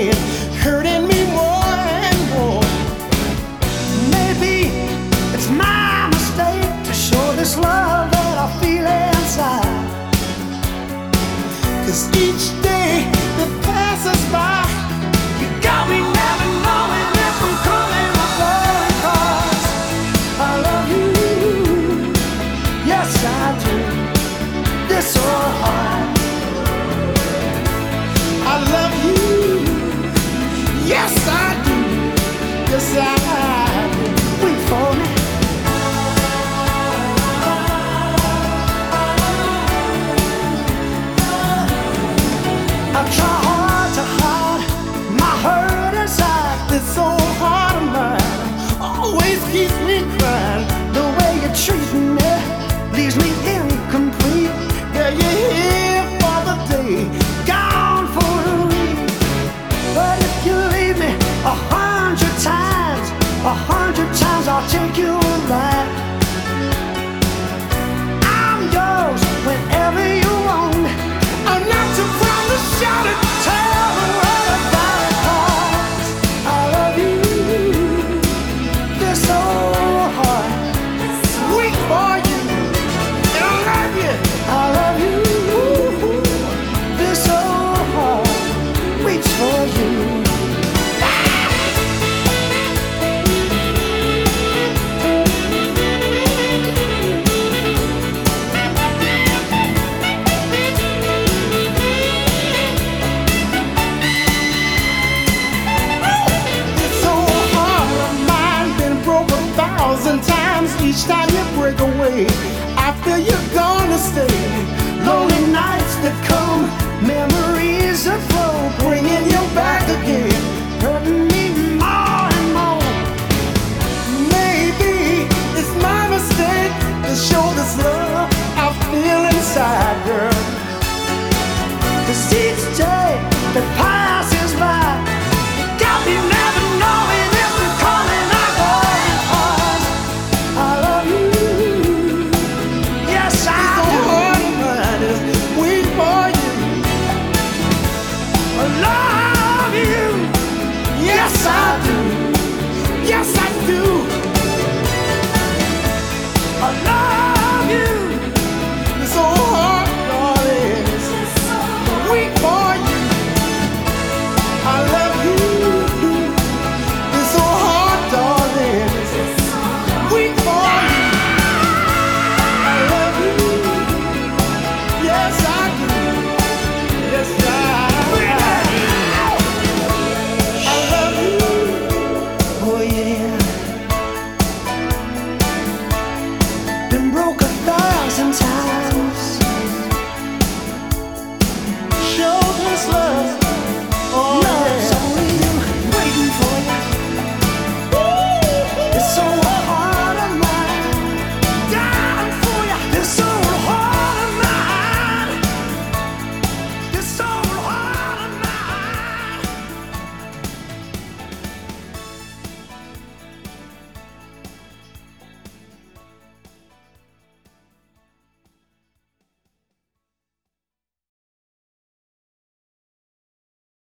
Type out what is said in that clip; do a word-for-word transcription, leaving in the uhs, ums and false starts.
pain, hurting me more and more. Maybe it's my mistake to show this love that I feel inside. 'Cause each day that passes by, you got me never knowing if I'm coming or going. 'Cause I love you, yes I do, this so hard. I love you, yes I do, yes I do. Wait for me. I try hard to hide my hurt inside. This old heart of mine always keeps me crying. The way you treat me leaves me incomplete. Yeah, you're here for the day, gone for the week. But if you leave me a hundred times, a hundred times I'll take you alive.